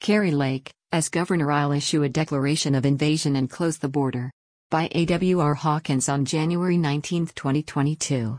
Kari Lake, as governor, I'll issue a declaration of invasion and close the border. By A.W.R. Hawkins on January 19, 2022.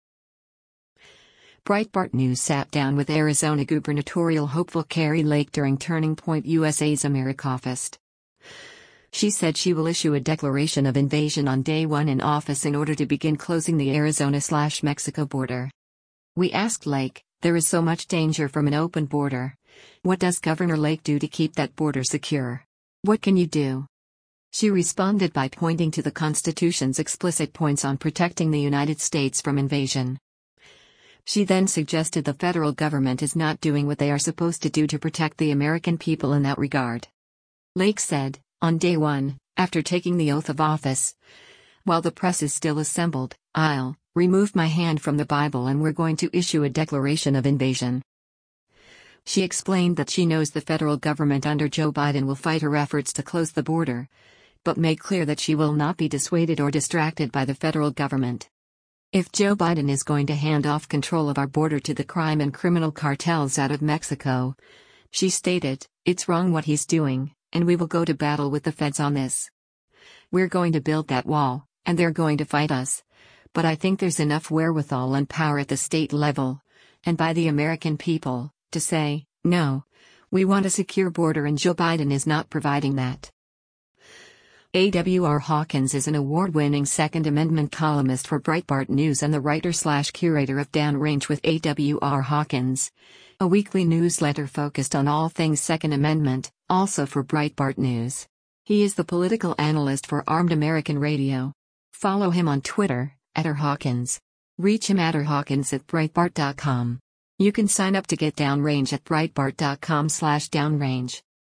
Breitbart News sat down with Arizona gubernatorial hopeful Kari Lake during Turning Point USA's AmeriCauFest. She said she will issue a declaration of invasion on day one in office in order to begin closing the Arizona/Mexico border. We asked Lake, "There is so much danger from an open border. What does Governor Lake do to keep that border secure? What can you do?" She responded by pointing to the Constitution's explicit points on protecting the United States from invasion. She then suggested the federal government is not doing what they are supposed to do to protect the American people in that regard. Lake said, "On day one, after taking the oath of office, while the press is still assembled, I'll remove my hand from the Bible and we're going to issue a declaration of invasion." She explained that she knows the federal government under Joe Biden will fight her efforts to close the border, but made clear that she will not be dissuaded or distracted by the federal government. If Joe Biden is going to hand off control of our border to the crime and criminal cartels out of Mexico, she stated, "It's wrong what he's doing, and we will go to battle with the feds on this. We're going to build that wall, and they're going to fight us. But I think there's enough wherewithal and power at the state level, and by the American people, to say, no, we want a secure border and Joe Biden is not providing that." A.W.R. Hawkins is an award-winning Second Amendment columnist for Breitbart News and the writer/curator of Downrange with A.W.R. Hawkins, a weekly newsletter focused on all things Second Amendment, also for Breitbart News. He is the political analyst for Armed American Radio. Follow him on Twitter, @RHawkins. Reach him at rhawkins@breitbart.com. You can sign up to get Downrange at breitbart.com/downrange.